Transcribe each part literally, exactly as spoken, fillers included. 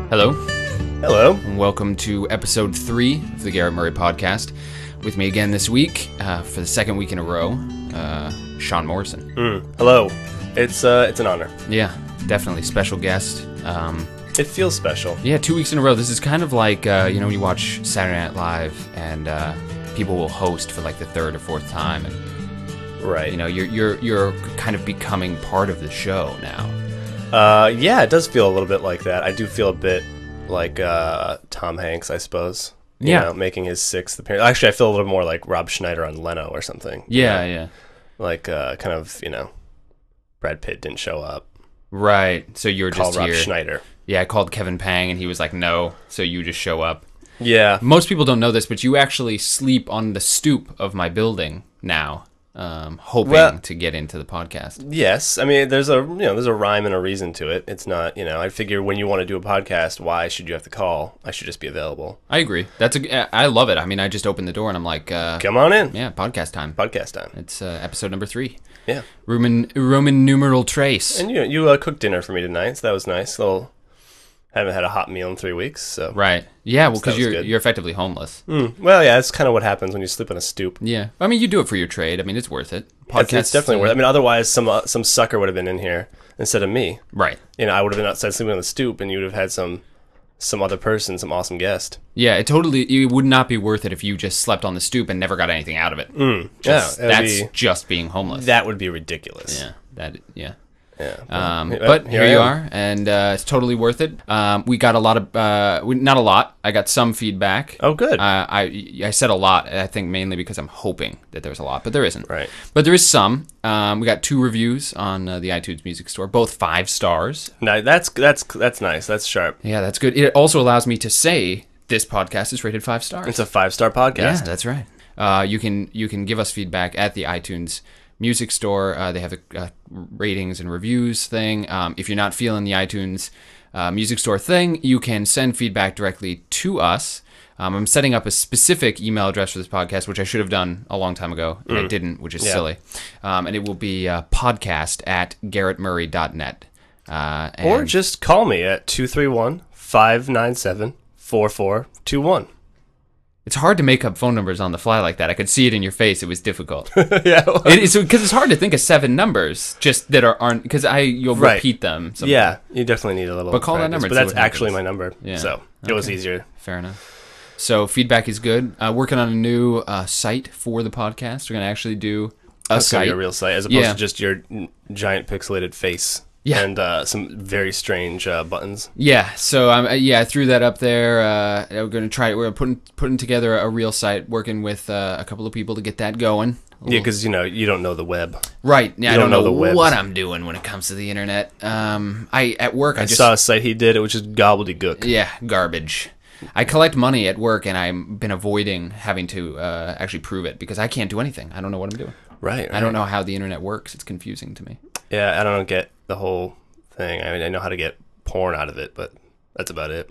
Hello. Hello. And welcome to episode three of the Garrett Murray podcast. With me again this week, uh, for the second week in a row, uh, Sean Morrison. Mm, hello. It's uh, it's an honor. Yeah, definitely. Special guest. Um, it feels special. Yeah, two weeks in a row. This is kind of like, uh, you know, when you watch Saturday Night Live and uh, people will host for like the third or fourth time. And, right. You know, you're, you're, you're kind of becoming part of the show now. Uh, yeah, it does feel a little bit like that. I do feel a bit like uh, Tom Hanks, I suppose. You yeah. know, making his sixth appearance. Actually, I feel a little more like Rob Schneider on Leno or something. Yeah, you know? yeah. Like, uh, kind of, you know, Brad Pitt didn't show up. Right. So you're Call just Rob here. Schneider. Yeah, I called Kevin Pang and he was like, no. So you just show up. Yeah. Most people don't know this, but you actually sleep on the stoop of my building now, um, hoping well, to get into the podcast. Yes. I mean, there's a, you know, there's a rhyme and a reason to it. It's not, you know, I figure when you want to do a podcast, why should you have to call? I should just be available. I agree. That's a, I love it. I mean, I just opened the door and I'm like, uh, come on in. Yeah, podcast time. Podcast time. It's uh, episode number three. Yeah. Roman Roman numeral trace. And you you uh, cooked dinner for me tonight, so that was nice. Little haven't had a hot meal in three weeks, so right. Yeah, well, so because you're good. you're effectively homeless. Mm. Well, yeah, that's kind of what happens when you sleep on a stoop. Yeah, I mean, you do it for your trade. I mean, it's worth it. Podcast, it's, it's definitely uh, worth it. I mean, otherwise, some uh, some sucker would have been in here instead of me. Right. You know, I would have been outside sleeping on the stoop, and you would have had some some other person, some awesome guest. Yeah, it totally. It would not be worth it if you just slept on the stoop and never got anything out of it. Mm. Just, yeah, that's be, just being homeless. That would be ridiculous. Yeah, that yeah. Yeah, um, but, but here, here you are, and uh, it's totally worth it. Um, we got a lot of, uh, we, not a lot. I got some feedback. Oh, good. Uh, I I said a lot. I think mainly because I'm hoping that there's a lot, but there isn't. Right. But there is some. Um, we got two reviews on uh, the iTunes Music Store, both five stars. No, that's that's that's nice. That's sharp. Yeah, that's good. It also allows me to say this podcast is rated five stars. It's a five star podcast. Yeah, that's right. Uh, you can you can give us feedback at the iTunes Music Store. Uh, they have a, a ratings and reviews thing. Um, if you're not feeling the iTunes uh, Music Store thing, you can send feedback directly to us. Um, I'm setting up a specific email address for this podcast, which I should have done a long time ago, and mm. I didn't, which is yeah. silly. Um, and it will be uh, podcast at garrett murray dot net. Uh, or just call me at two three one, five nine seven, four four two one. It's hard to make up phone numbers on the fly like that. I could see it in your face. It was difficult. yeah, well, it, it's because it's hard to think of seven numbers just that are, aren't because I you'll right. repeat them. Sometime. Yeah, you definitely need a little. But call practice, that number. But that's actually my number. Yeah. So okay. it was easier. Fair enough. So feedback is good. Uh, working on a new uh, site for the podcast. We're gonna actually do a that's site, a real site, as opposed yeah. to just your giant pixelated face. Yeah. And uh, some very strange uh, buttons. Yeah, so um, yeah, I threw that up there. Uh, we're gonna try. We're putting putting together a real site, working with uh, a couple of people to get that going. Yeah, because you know you don't know the web. Right. Yeah, you I don't, don't know, know the what I'm doing when it comes to the internet. Um, I at work I, I just saw a site he did. It was just gobbledygook. Yeah, garbage. I collect money at work, and I've been avoiding having to uh, actually prove it because I can't do anything. I don't know what I'm doing. Right. right. I don't know how the internet works. It's confusing to me. Yeah, I don't get the whole thing. I mean, I know how to get porn out of it, but that's about it.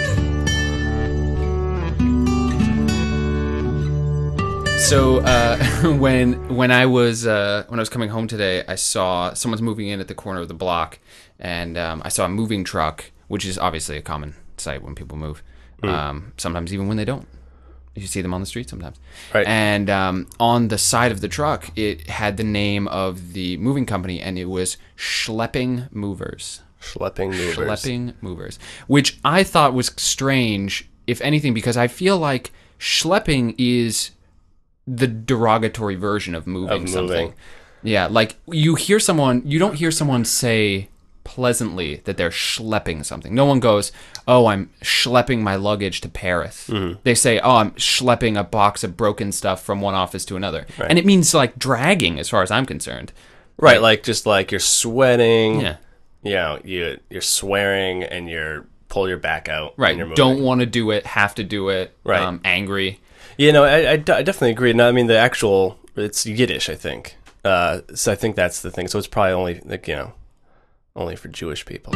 So uh, when when I was uh, when I was coming home today, I saw someone's moving in at the corner of the block, and um, I saw a moving truck, which is obviously a common sight when people move. Mm. Um, sometimes even when they don't, you see them on the street sometimes. Right. And um, on the side of the truck, it had the name of the moving company, and it was Schlepping Movers. Schlepping Movers. Schlepping Movers, which I thought was strange, if anything, because I feel like schlepping is the derogatory version of moving, of moving. something. Yeah, like you hear someone, you don't hear someone say pleasantly that they're schlepping something. No one goes, oh, I'm schlepping my luggage to Paris. Mm-hmm. They say, oh, I'm schlepping a box of broken stuff from one office to another. Right. And it means like dragging as far as I'm concerned. Right, like, like just like you're sweating, yeah. you know, you, you're swearing and you're pull your back out. Right, don't want to do it, have to do it, right. um, angry. You know, I, I, I definitely agree. No, I mean, the actual, it's Yiddish, I think. Uh, so I think that's the thing. So it's probably only, like, you know, only for Jewish people.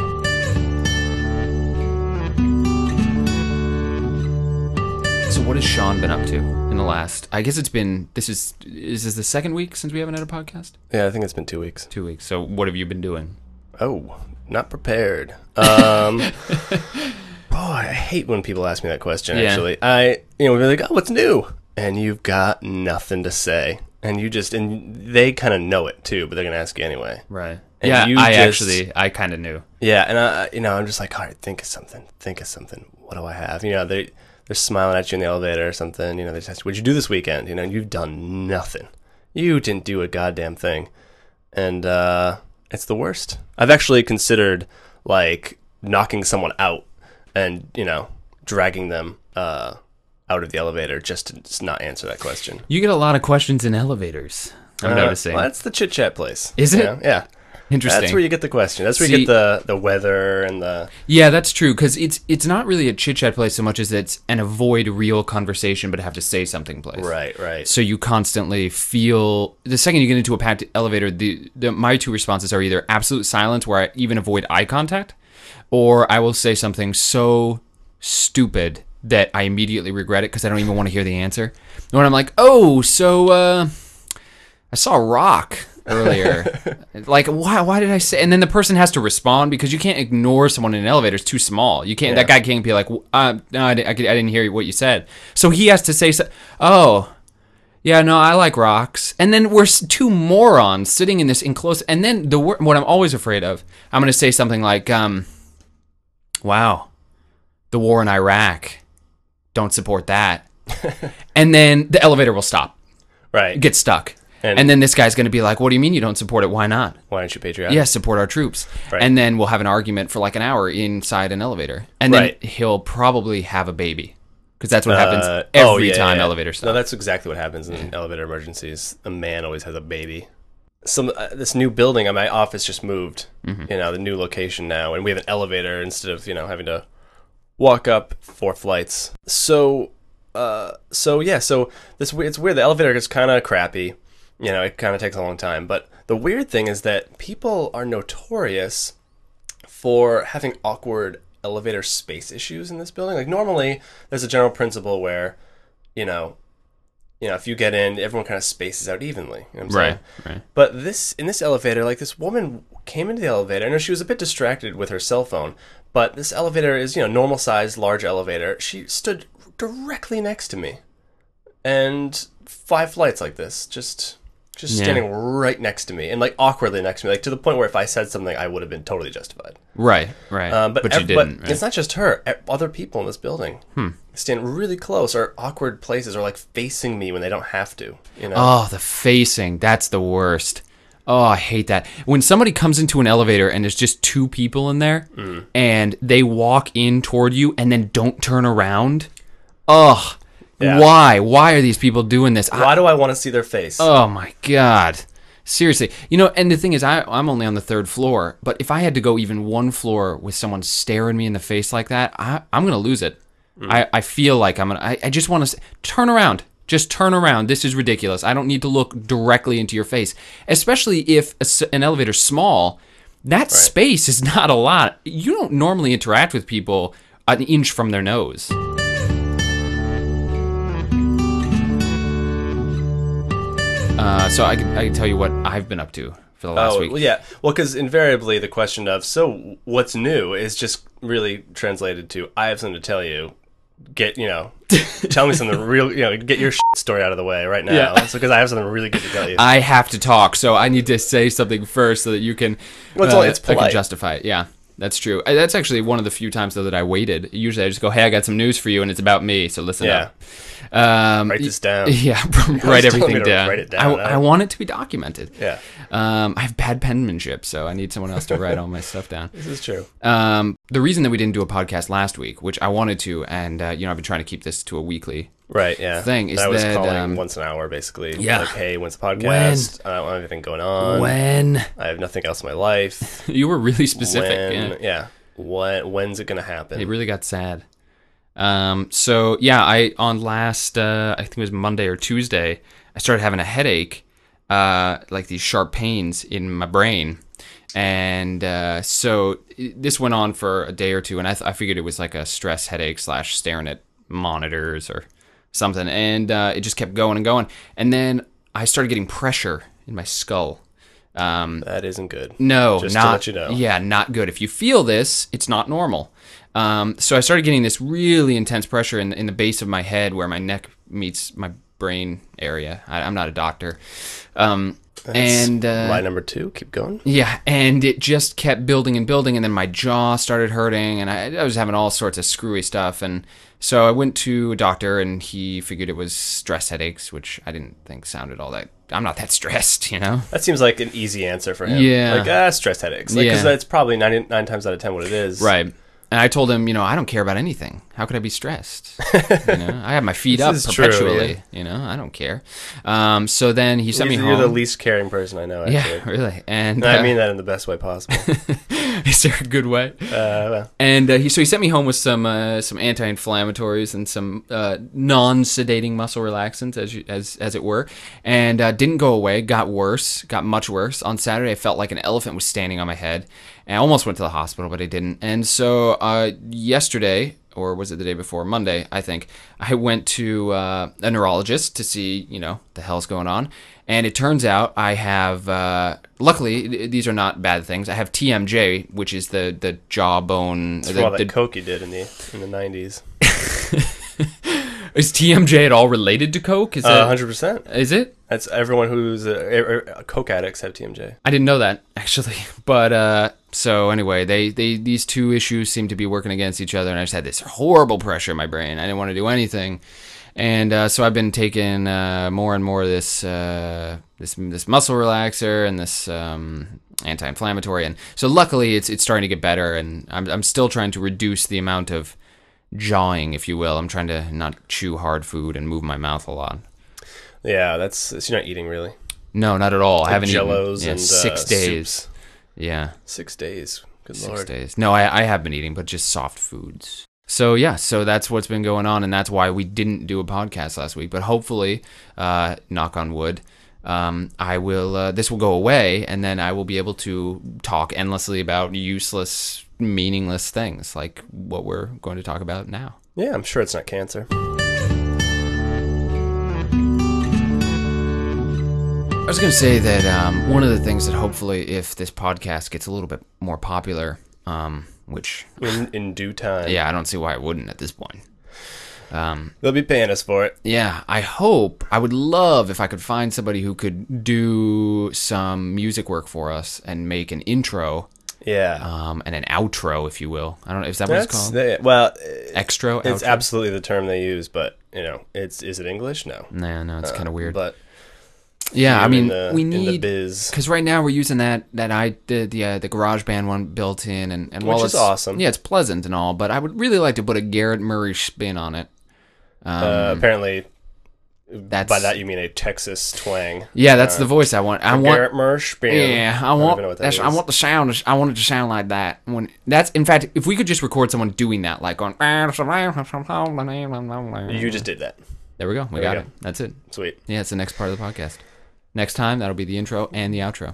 So what has Sean been up to in the last, I guess it's been, this is, is this the second week since we haven't had a podcast? Yeah, I think it's been two weeks. Two weeks. So what have you been doing? Oh, not prepared. Um, boy, I hate when people ask me that question. Yeah. Actually, I you know we're like, oh, what's new? And you've got nothing to say, and you just and they kind of know it too, but they're gonna ask you anyway. Right. And yeah, you I just- actually, I kind of knew. Yeah, and I, you know, I'm just like, all right, think of something. Think of something. What do I have? You know, they they're smiling at you in the elevator or something. You know, they just ask, what'd you do this weekend? You know, and you've done nothing. You didn't do a goddamn thing, and uh, it's the worst. I've actually considered like knocking someone out and you know dragging them uh, out of the elevator just to just not answer that question. You get a lot of questions in elevators. I'm Uh, noticing. Well, that's the chit chat place. Is you it? know? Yeah. Interesting. That's where you get the question. That's where See- you get the, the weather and the... Yeah, that's true, because it's it's not really a chit-chat place so much as it's an avoid real conversation but have to say something place. Right, right. So you constantly feel... The second you get into a packed elevator, the, the my two responses are either absolute silence, where I even avoid eye contact, or I will say something so stupid that I immediately regret it because I don't even want to hear the answer. When I'm like, oh, so uh, I saw a rock earlier. Like, why why did I say? And then the person has to respond because you can't ignore someone in an elevator. It's too small. You can't. Yeah. That guy can't be like, uh, no, I, di- I, could- I didn't hear what you said. So he has to say, so, oh, yeah, no, I like rocks. And then we're s- two morons sitting in this enclosed. And then the wor- what I'm always afraid of, I'm going to say something like, um, wow, the war in Iraq, don't support that. And then the elevator will stop, Right. get stuck. And- And, then this guy's going to be like, what do you mean you don't support it? Why not? Why don't you patriotic? Yeah, support our troops. Right. And then we'll have an argument for like an hour inside an elevator. And then Right. he'll probably have a baby. Because that's what happens Uh, every oh, yeah, time yeah. elevator stops. No, that's exactly what happens in elevator emergencies. A man always has a baby. Some uh, this new building, uh, my office just moved. Mm-hmm. You know, the new location now, and we have an elevator instead of you know having to walk up four flights. So, uh, so yeah, so this we- it's weird. The elevator is kind of crappy. You know, it kind of takes a long time. But the weird thing is that people are notorious for having awkward elevator space issues in this building. Like normally there's a general principle where, you know, you know, if you get in, everyone kind of spaces out evenly. You know what I'm saying? Right, right. But this in this elevator, like this woman came into the elevator. I know she was a bit distracted with her cell phone, but this elevator is, you know, normal sized, large elevator. She stood directly next to me. And five flights like this, just just Yeah. standing right next to me and like awkwardly next to me, like to the point where if I said something I would have been totally justified. Right, right. Um, but but you ev- didn't, but right? it's not just her. E- Other people in this building Hmm. stand really close or awkward places or like facing me when they don't have to. You know? Oh, the facing. That's the worst. Oh, I hate that. When somebody comes into an elevator and there's just two people in there Mm. and they walk in toward you and then don't turn around. Ugh. Yeah. Why? Why are these people doing this? I- Why do I want to see their face? Oh my God. Seriously. You know, and the thing is, I, I'm only on the third floor, but if I had to go even one floor with someone staring me in the face like that, I, I'm going to lose it. I, I feel like I'm going to, I I just want to turn around. Just turn around. This is ridiculous. I don't need to look directly into your face, especially if a s an elevator's small. That space is not a lot. You don't normally interact with people an inch from their nose. Uh, so I can, I can tell you what I've been up to for the last Oh, week. well, yeah. Well, because invariably the question of, so what's new is just really translated to, I have something to tell you. Get, you know, tell me something real, you know, get your shit story out of the way right now. Yeah. So, because I have something really good to tell you. I have to talk, so I need to say something first so that you can. Well, it's only- it's I can polite. justify it. Yeah, that's true. Uh, That's actually one of the few times though that I waited. Usually, I just go, "Hey, I got some news for you, and it's about me, so listen Yeah. up." Um, Write this down. Yeah, write telling everything me to down. write it down. I, I want it to be documented. Yeah. Um, I have bad penmanship, so I need someone else to write all my stuff down. This is true. Um, the reason that we didn't do a podcast last week, which I wanted to, and uh, you know, I've been trying to keep this to a weekly Right, yeah. thing, is I was that, calling um, once an hour, basically. Yeah. Like, hey, when's the podcast? I don't want anything going on. when I have nothing else in my life. you were really specific. When, yeah. yeah. When, when's it going to happen? It really got sad. Um, so yeah, I on last uh, I think it was Monday or Tuesday, I started having a headache, uh, like these sharp pains in my brain, and uh, so it- this went on for a day or two, and I, th- I figured it was like a stress headache slash staring at monitors or something, and uh, it just kept going and going, and then I started getting pressure in my skull. Um, That isn't good. no, Just not to let you know. yeah, not good. If you feel this, it's not normal. Um, so I started getting this really intense pressure in in the base of my head where my neck meets my brain area. I, I'm not a doctor. Um, and uh, Line number two. Keep going. yeah, and it just kept building and building, and then my jaw started hurting, and I, I was having all sorts of screwy stuff. And so I went to a doctor, and he figured it was stress headaches, which I didn't think sounded all that. I'm not that stressed, you know? That seems like an easy answer for him. Yeah. Like, ah, stress headaches. Like, because Yeah. that's probably ninety-nine times out of ten what it is. Right. And I told him, you know, I don't care about anything. How could I be stressed? You know, I have my feet up This is true, perpetually. yeah. You know, I don't care. Um, so then he sent me You're home. the least caring person I know, yeah, actually. really. And I uh, mean that in the best way possible. is there a good way? uh, well, And uh, he so he sent me home with some uh, some anti-inflammatories and some uh, non-sedating muscle relaxants, as you, as as it were, and uh, didn't go away. Got worse. Got much worse. On Saturday, I felt like an elephant was standing on my head, and I almost went to the hospital, but I didn't. And so uh, yesterday, or was it the day before? Monday, I think, I went to uh, a neurologist to see, you know, the hell's going on. And it turns out I have, uh, luckily, these are not bad things. I have T M J, which is the, the jawbone. it's The, all that the, coke you did in the in the nineties. is T M J at all related to Coke? Is Uh, it? one hundred percent. Is it? That's everyone who's uh, uh, coke addicts have T M J. I didn't know that, actually. But uh, so anyway, they, they these two issues seem to be working against each other, and I just had this horrible pressure in my brain. I didn't want to do anything. And uh, so I've been taking uh, more and more of this uh, this this muscle relaxer and this um, anti-inflammatory, and so luckily it's it's starting to get better. And I'm I'm still trying to reduce the amount of jawing, if you will. I'm trying to not chew hard food and move my mouth a lot. Yeah, that's so you're not eating really. No, not at all. I Like haven't Jellos eaten yeah, and six uh, days. soups. Yeah, Six days. Good six lord. days. No, I I have been eating, but just soft foods. So yeah, so that's what's been going on, and that's why we didn't do a podcast last week. But hopefully, uh, knock on wood, um, I will. Uh, this will go away, and then I will be able to talk endlessly about useless, meaningless things like what we're going to talk about now. Yeah, I'm sure it's not cancer. I was going to say that um, one of the things that hopefully, if this podcast gets a little bit more popular, um, which In in due time. yeah, I don't see why it wouldn't at this point. Um, They'll be paying us for it. Yeah, I hope, I would love if I could find somebody who could do some music work for us and make an intro Yeah. um, and an outro, if you will. I don't know, is that what it's That's called? the, well, Extra? it's outro? absolutely the term they use, but you know, it's is it English? No. Nah, no, it's Uh, kind of weird. But yeah, I in mean, the- we in the need, biz. because right now we're using that, that I did the, uh, the GarageBand one built in, and, and while Which is it's awesome. Yeah, it's pleasant and all, but I would really like to put a Garrett Murray spin on it. Um, Uh, apparently, that's, by that you mean a Texas twang. yeah, that's uh, the voice I want. I want. Garrett Mershbein. Yeah, I don't want. even know what that That's, I is. want the sound. I want it to sound like that. When that's in fact, if we could just record someone doing that, like on. You just did that. There we go. We There got we it. That's it. Sweet. Yeah, it's the next part of the podcast. Next time, that'll be the intro and the outro.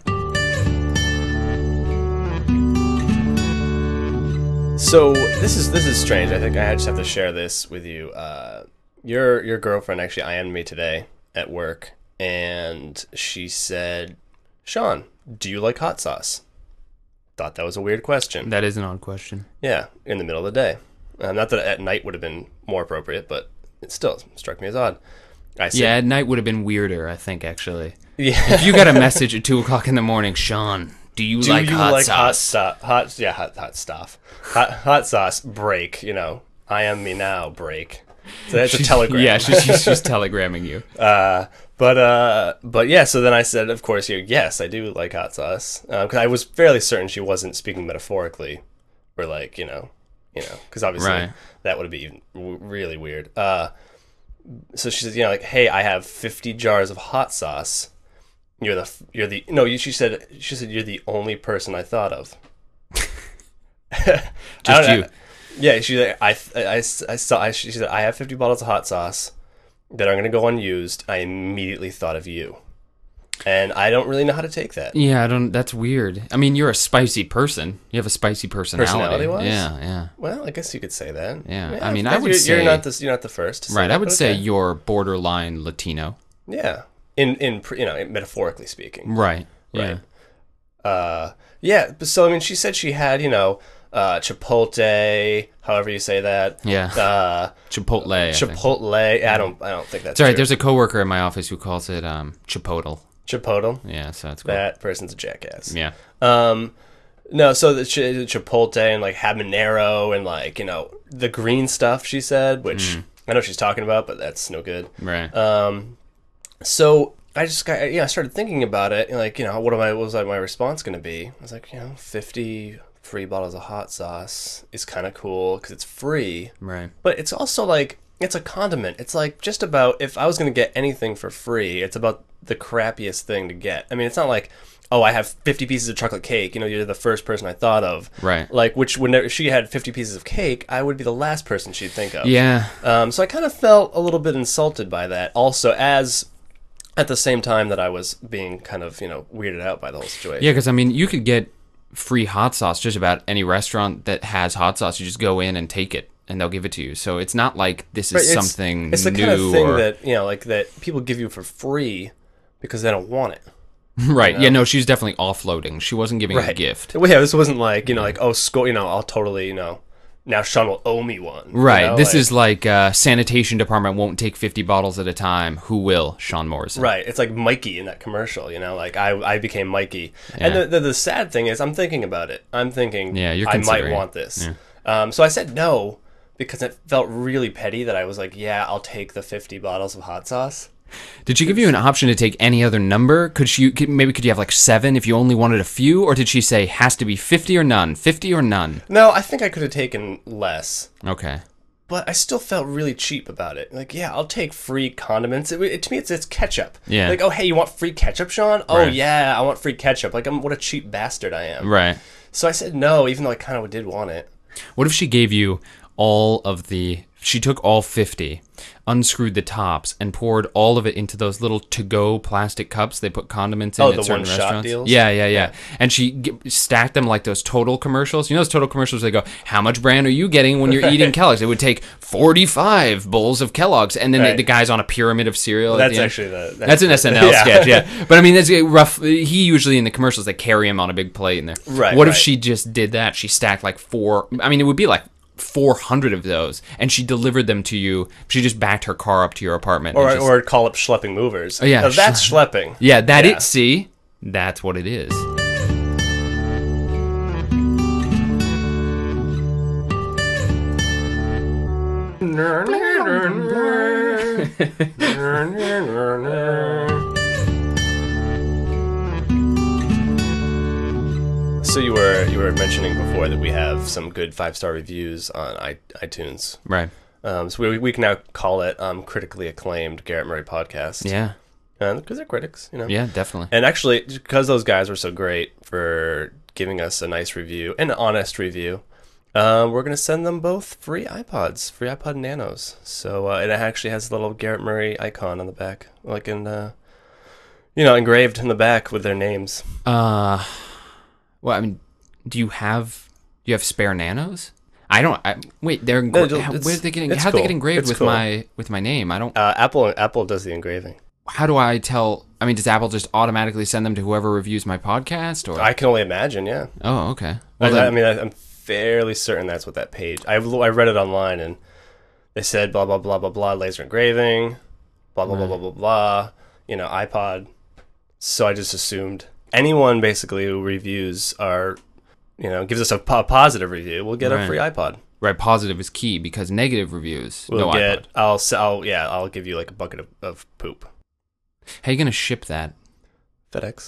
So this is this is strange. I think I just have to share this with you. Uh, your your girlfriend actually I M'd me today at work, and she said, "Sean, do you like hot sauce?" Thought that was a weird question. That is an odd question. Yeah, in the middle of the day. Uh, not that at night would have been more appropriate, but it still struck me as odd. I said, Yeah, at night would have been weirder, I think, actually. yeah. If you got a message at two o'clock in the morning, Sean, do you Do like you hot like hot sauce? stuff? Hot, yeah, hot, hot stuff. Hot, hot sauce. Break. You know, I am me now. Break. So that's a telegram. Yeah, she's, she's, she's telegramming you. Uh, but uh, but yeah. So then I said, of course, you. Yes, I do like hot sauce. Because I was fairly certain she wasn't speaking metaphorically, or like you know, you know, because obviously Right. that would be even w- really weird. Uh, so she said, you know, like, hey, I have fifty jars of hot sauce. You're the f- you're the no. You, she said she said you're the only person I thought of. I Just don't- you. Yeah, she I, I, I, I saw. I, she said I have fifty bottles of hot sauce that are going to go unused. I immediately thought of you, and I don't really know how to take that. Yeah, I don't. That's weird. I mean, you're a spicy person. You have a spicy personality. Personality-wise? Yeah, yeah. Well, I guess you could say that. Yeah, I mean, I you're- would you're, say- not the you're not the first. To say Right. that, I would but say okay. you're borderline Latino. yeah. In in you know metaphorically speaking. Right. Right. Yeah. Uh, yeah. but So I mean, she said she had you know uh, Chipotle, however you say that. Yeah. Uh, Chipotle. I think. Chipotle. I don't. I don't think that's It's all right. true. There's a coworker in my office who calls it um, Chipotle. Chipotle. Yeah, so that's cool. That person's a jackass. Yeah. Um, no, so the, ch- the Chipotle and like habanero and like you know the green stuff she said, which I know she's talking about, but that's no good. Right. Um, so I just got yeah, I started thinking about it. Like you know, what am I? What was like my response going to be? I was like, you know, fifty free bottles of hot sauce is kind of cool because it's free, Right. but it's also like it's a condiment. It's like just about if I was going to get anything for free, it's about the crappiest thing to get. I mean, it's not like, oh, I have fifty pieces of chocolate cake. You know, you're the first person I thought of. Right. Like, which whenever she had fifty pieces of cake, I would be the last person she'd think of. Yeah. Um, so I kind of felt a little bit insulted by that. Also, as at the same time that I was being kind of, you know, weirded out by the whole situation. Yeah, because I mean, you could get free hot sauce just about any restaurant that has hot sauce. You just go in and take it, and they'll give it to you. So it's not like this is Right, it's- something It's the new kind of thing or that, you know, like that people give you for free because they don't want it. right. you know? Yeah, no, she's definitely offloading. She wasn't giving a Right. gift. Well, yeah, this wasn't like, you know, like, oh, sco- you know, I'll totally, you know, now Sean will owe me one. you Right. know, This like- is like uh, sanitation department won't take fifty bottles at a time. Who will? Sean Morrison. Right. It's like Mikey in that commercial, you know, like I, I became Mikey. Yeah. And the, the the sad thing is I'm thinking about it. I'm thinking Yeah, you're I might considering it. want this. Um, so I said no because it felt really petty that I was like, yeah, I'll take the fifty bottles of hot sauce. Did she give you an option to take any other number? Could she could, maybe could you have like seven if you only wanted a few, or did she say has to be fifty or none? Fifty or none? No, I think I could have taken less. Okay. But I still felt really cheap about it. Like, yeah, I'll take free condiments. It, it, to me, it's, it's ketchup. Yeah. Like, oh, hey, you want free ketchup, Sean? Oh, Right. yeah, I want free ketchup. Like, I'm, what a cheap bastard I am. Right. So I said no, even though I kind of did want it. What if she gave you all of the? She took all fifty, unscrewed the tops, and poured all of it into those little to-go plastic cups they put condiments in Oh, at the certain one-shot restaurants. deals? Yeah, yeah, yeah, Yeah. And she g- stacked them like those Total commercials. You know those Total commercials? They go, "How much bran are you getting when you're eating Kellogg's?" It would take forty-five bowls of Kellogg's, and then the, Right. the guy's on a pyramid of cereal. at That's the end. actually the... That's an S N L Yeah. sketch, yeah. But I mean, that's a rough. He usually in the commercials they carry him on a big plate in there. Right, What if right. she just did that? She stacked like four. I mean, it would be like four hundred of those, and she delivered them to you. She just backed her car up to your apartment. Or, and just- or call up schlepping movers. Oh, yeah, Now, that's schlepping. yeah, that yeah. it. See, that's what it is. So you were you were mentioning before that we have some good five star reviews on I, iTunes. Right. Um, so we we can now call it um, critically acclaimed Garrett Murray podcast. Yeah. because they're critics, you know. Yeah. Definitely. And actually, because those guys were so great for giving us a nice review, an honest review, um, we're gonna send them both free iPods, free iPod Nanos. So uh, it actually has a little Garrett Murray icon on the back, like in, uh, you know, engraved in the back with their names. Uh, well, I mean, do you have do you have spare nanos? I don't. I, wait, they're No, engra- it's- how, where's they getting? it's How they cool. get engraved It's with cool. my with my name? I don't. Uh, Apple Apple does the engraving. How do I tell? I mean, does Apple just automatically send them to whoever reviews my podcast? Or I can only imagine, yeah. oh, okay. I, Well, then, I mean, I, I'm fairly certain that's what that page. I I read it online and they said blah blah blah blah blah laser engraving, blah blah blah blah blah blah. You know, iPod. So I just assumed anyone basically who reviews our, you know, gives us a po- positive review, will get Right. a free iPod. right, positive is key because negative reviews. We'll no get. iPod. I'll s- I'll yeah. I'll give you like a bucket of, of poop. How you gonna ship that? FedEx.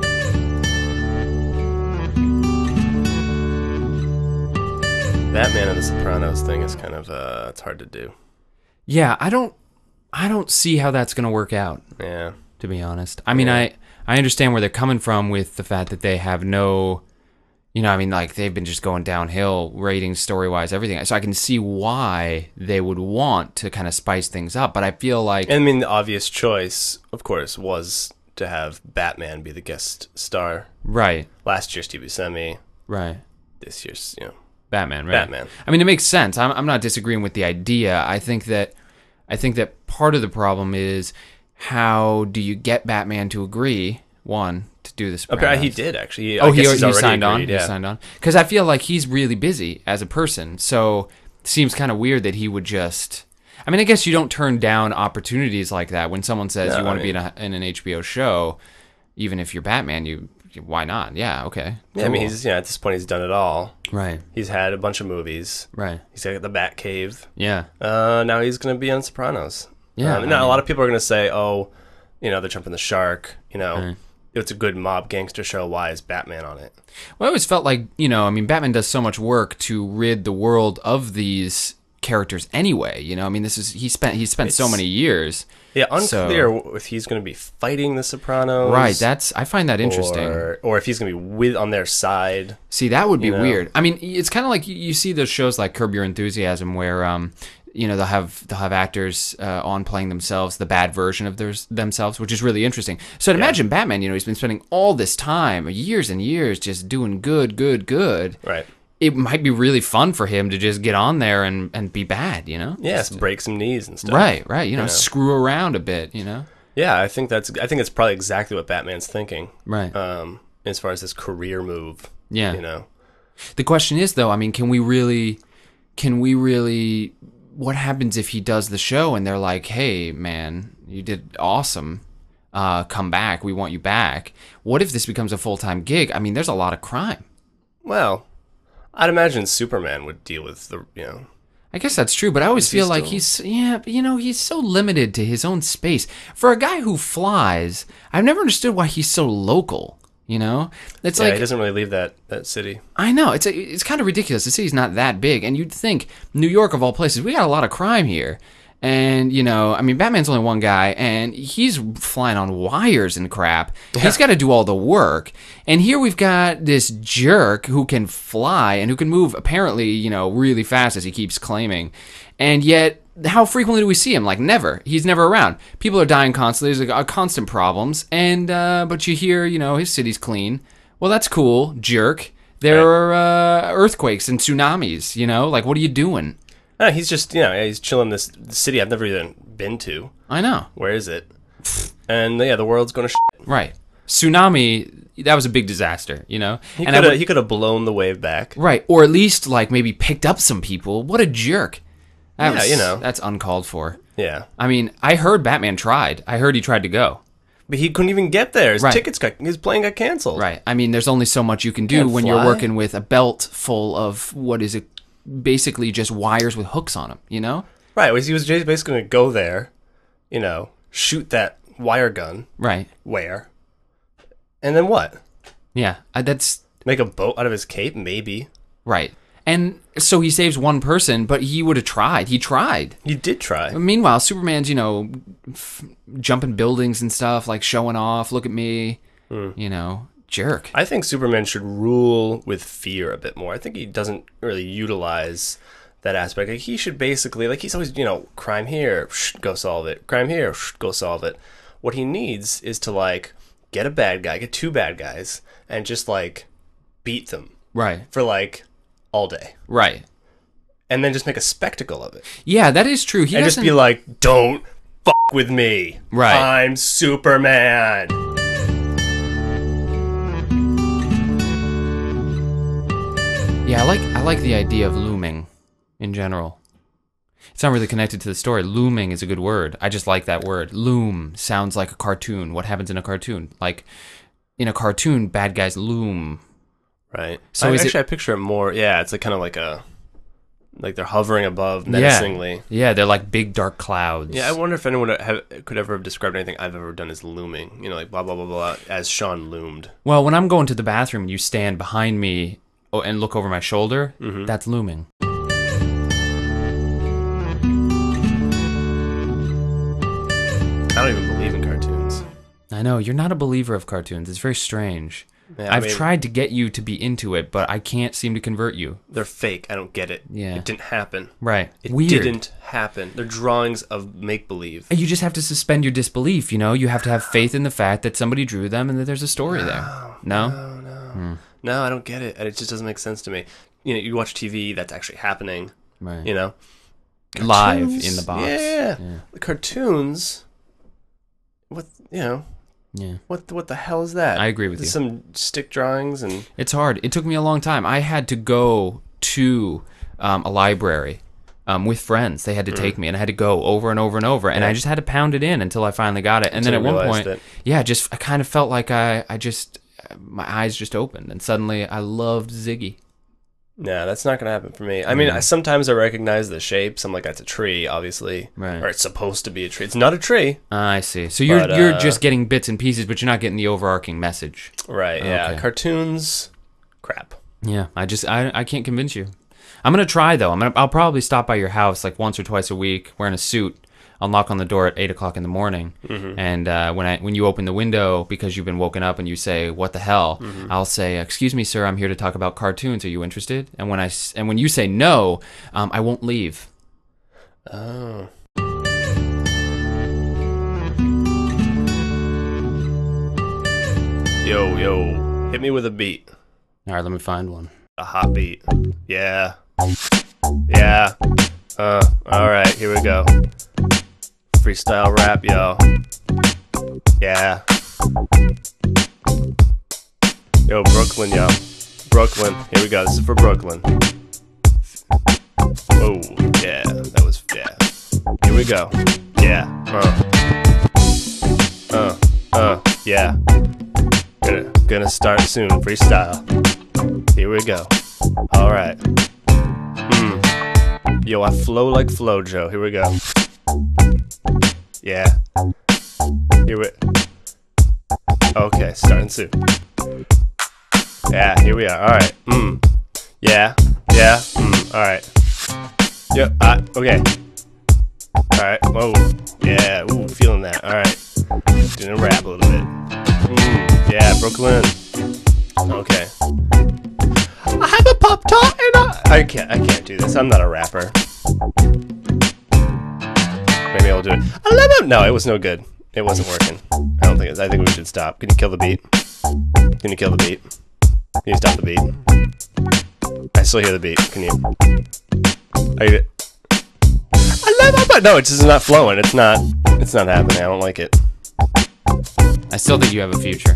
Batman and the Sopranos thing is kind of uh, it's hard to do. Yeah, I don't. I don't see how that's gonna work out. Yeah. To be honest, I mean, Yeah. I I understand where they're coming from with the fact that they have no, you know, I mean, like they've been just going downhill ratings, story wise, everything. So I can see why they would want to kind of spice things up, but I feel like I mean, the obvious choice, of course, was to have Batman be the guest star. right, Last year's Steve Buscemi, right, this year's, you know, Batman, right? Batman. I mean, it makes sense. I'm I'm not disagreeing with the idea. I think that I think that part of the problem is how do you get Batman to agree one to do this. Apparently, he did actually. He, Oh, I he, guess he he's already signed on. agreed, Yeah. He signed on because I feel like he's really busy as a person. So it seems kind of weird that he would just. I mean, I guess you don't turn down opportunities like that when someone says No, you want I to be mean- in, a, in an H B O show, even if you're Batman. You why not? Yeah, okay. Yeah, I mean, cool. he's yeah. At this point, he's done it all. right, He's had a bunch of movies. right. He's got the Batcave. Yeah, Uh, now he's going to be on Sopranos. Yeah, Um, I now a mean- lot of people are going to say, "Oh, you know, they're jumping the shark." You know, Right. it's a good mob gangster show. Why is Batman on it? Well, I always felt like, you know, I mean, Batman does so much work to rid the world of these characters anyway. You know, I mean, this is he spent he spent so It's- many years. Yeah, So- unclear if he's going to be fighting the Sopranos, Right. That's I find that interesting. or, or if he's going to be with on their side. See, that would be you know? weird. I mean, it's kind of like you- you see those shows like Curb Your Enthusiasm, where um, you know, they'll have they'll have actors uh, on playing themselves, the bad version of their, themselves, which is really interesting. So I'd imagine Batman, you know, he's been spending all this time, years and years, just doing good, good, good. Right. It might be really fun for him to just get on there and, and be bad, you know? Yes, break some knees and stuff. Right, right. You know, Yeah. screw around a bit, you know? Yeah, I think that's. I think it's probably exactly what Batman's thinking. Right. Um, as far as this career move. Yeah. You know. The question is, though, I mean, can we really, can we really, what happens if he does the show and they're like, hey, man, you did awesome. Uh, come back. We want you back. What if this becomes a full-time gig? I mean, there's a lot of crime. Well, I'd imagine Superman would deal with the you know. I guess that's true, but I always Is he feel like still- he's, yeah, but, you know, he's so limited to his own space. For a guy who flies, I've never understood why he's so local, you know? It's Yeah, like, he doesn't really leave that that city. I know, it's a, it's kind of ridiculous. The city's not that big, and you'd think, New York of all places, we got a lot of crime here. And, you know, I mean, Batman's only one guy, and he's flying on wires and crap. He's got to do all the work. And here we've got this jerk who can fly and who can move, apparently, you know, really fast, as he keeps claiming. And yet, how frequently do we see him? Like, never. He's never around. People are dying constantly. There's like, constant problems. And, uh, but you hear, you know, his city's clean. Well, that's cool, jerk. There are uh, earthquakes and tsunamis, you know? Like, what are you doing? No, he's just you know he's chilling this city I've never even been to. I know. Where is it? And yeah, the world's going to. Sh- Right. Tsunami, that was a big disaster, you know? he and I could have would- he could have blown the wave back. Right. Or at least, like, maybe picked up some people. What a jerk. That Yeah, was, you know. That's uncalled for. Yeah, I mean, I heard Batman tried. I heard he tried to go. but he couldn't even get there. His Right. tickets got his plane got canceled. Right. I mean, there's only so much you can do Can't when you're fly. working with a belt full of what is it? Basically just wires with hooks on them, you know? Right. Was he was just basically going to go there, you know, shoot that wire gun Right. where, and then what? Yeah. I, that's Make a boat out of his cape? Maybe. right. And so he saves one person, but he would have tried. He tried. He did try. Meanwhile, Superman's, you know, f- jumping buildings and stuff, like showing off, look at me, you know, jerk. I think Superman should rule with fear a bit more. I think he doesn't really utilize that aspect. Like, he should basically, like, he's always, you know, crime here, shh, go solve it. Crime here, shh, go solve it. What he needs is to, like, get a bad guy, get two bad guys, and just, like, beat them Right. for, like, all day. Right. And then just make a spectacle of it. Yeah, that is true. He and just doesn't. be like, don't fuck with me. Right. I'm Superman. Yeah, I like I like the idea of looming in general. It's not really connected to the story. Looming is a good word. I just like that word. Loom sounds like a cartoon. What happens in a cartoon? Like in a cartoon, bad guys loom. Right. So So I, is it- actually, I picture it more. Yeah, it's like kind of like a, like they're hovering above menacingly. Yeah, yeah, they're like big dark clouds. Yeah, I wonder if anyone have, could ever have described anything I've ever done as looming. You know, like blah blah blah blah, as Sean loomed. Well, when I'm going to the bathroom and you stand behind me oh, and look over my shoulder, Mm-hmm. that's looming. I don't even believe in cartoons. I know, you're not a believer of cartoons. It's very strange. Yeah, I I've mean, tried to get you to be into it, but I can't seem to convert you. They're fake. I don't get it. Yeah. It didn't happen. Right. It Weird. didn't happen. They're drawings of make believe. You just have to suspend your disbelief, you know? You have to have faith in the fact that somebody drew them and that there's a story there. No? No, no, no. I don't get it. It just doesn't make sense to me. You know, you watch T V, that's actually happening. Right. You know, Live Cartoons, in the box. Yeah. Yeah. The cartoons. What you know, Yeah. What what the hell is that? I agree with There's you. Some stick drawings and It's hard. It took me a long time. I had to go to um, a library um, with friends. They had to take me, and I had to go over and over and over, and Yeah. I just had to pound it in until I finally got it. And then Until at you one realized point, it. yeah, just I kind of felt like I, I just my eyes just opened, and suddenly I loved Ziggy. no, that's not gonna happen for me. I mean, I, sometimes I recognize the shapes. I'm like, that's a tree, obviously, Right. or it's supposed to be a tree. It's not a tree, I see. So you're But, you're uh, just getting bits and pieces, but you're not getting the overarching message. right? Yeah, Okay. cartoons, crap. Yeah, I just I, I can't convince you. I'm gonna try though. I'm gonna I'll probably stop by your house like once or twice a week wearing a suit. I'll knock on the door at eight o'clock in the morning, Mm-hmm. and uh, when I when you open the window because you've been woken up and you say what the hell, Mm-hmm. I'll say excuse me sir, I'm here to talk about cartoons. Are you interested? And when I s- and when you say no, um, I won't leave. Oh, yo yo, hit me with a beat, All right, let me find one. a hot beat. Yeah, yeah. Uh, all right, here we go. Freestyle rap, yo. Yeah. Yo, Brooklyn, yo. Brooklyn. Here we go. This is for Brooklyn. Oh, yeah. That was, yeah. Here we go. Yeah. Uh. Uh. Uh. Yeah. Gonna, gonna start soon. Freestyle. Here we go. All right. Mm. Yo, I flow like Flojo. Here we go. Yeah. Here we. Okay, starting soon. Yeah, here we are. All right. Mm. Yeah. Yeah. Mm. All right. Yep. Uh, okay. All right. Whoa. Yeah. Ooh, feeling that. All right. Doing a rap a little bit. Mm. Yeah, Brooklyn. Okay. I have a pop tart and I. I can't. I can't do this. I'm not a rapper. Maybe I'll do it. I love it. No, it was no good. It wasn't working. I don't think it. I think we should stop. Can you kill the beat? Can you kill the beat? Can you stop the beat? I still hear the beat. Can you? Are you? I love it, but no, it's just not flowing. It's not. It's not happening. I don't like it. I still think you have a future.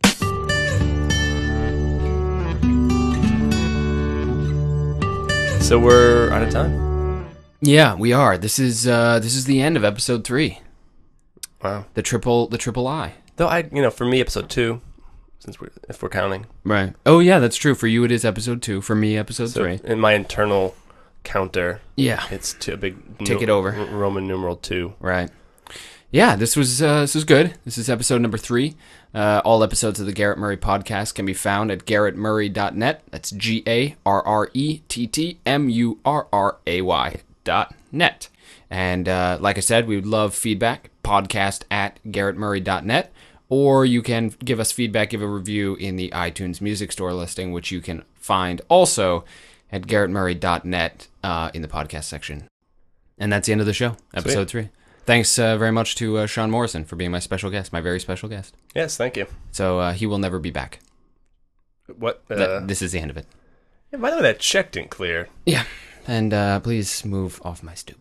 So we're out of time. Yeah, we are. This is uh, this is the end of episode three. Wow. The triple the triple I. Though I, you know, for me, episode two, since we're if we're counting. Right. Oh yeah, that's true. For you, it is episode two. For me, episode So three. in my internal counter, Yeah. it's two, a big Take it over. R- Roman numeral two. Right. Yeah, this was uh, this was good. This is episode number three. Uh, all episodes of the Garrett Murray podcast can be found at garrett murray dot net. That's G A R R E T T M U R R A Y dot net. And uh, like I said, we would love feedback. Podcast at garrett murray dot net. Or you can give us feedback, give a review in the iTunes Music Store listing, which you can find also at garrett murray dot net uh, in the podcast section. And that's the end of the show, episode three. Thanks uh, very much to uh, Sean Morrison for being my special guest, my very special guest. Yes, thank you. So uh, he will never be back. What? Uh, That- this is the end of it. yeah, by the way, that check didn't clear. Yeah. And uh, please move off my stoop.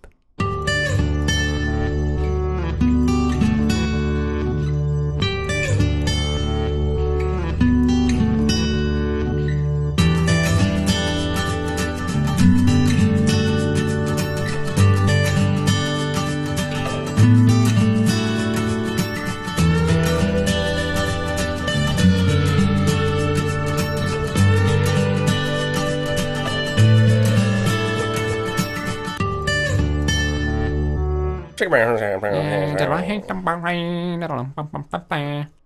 Check my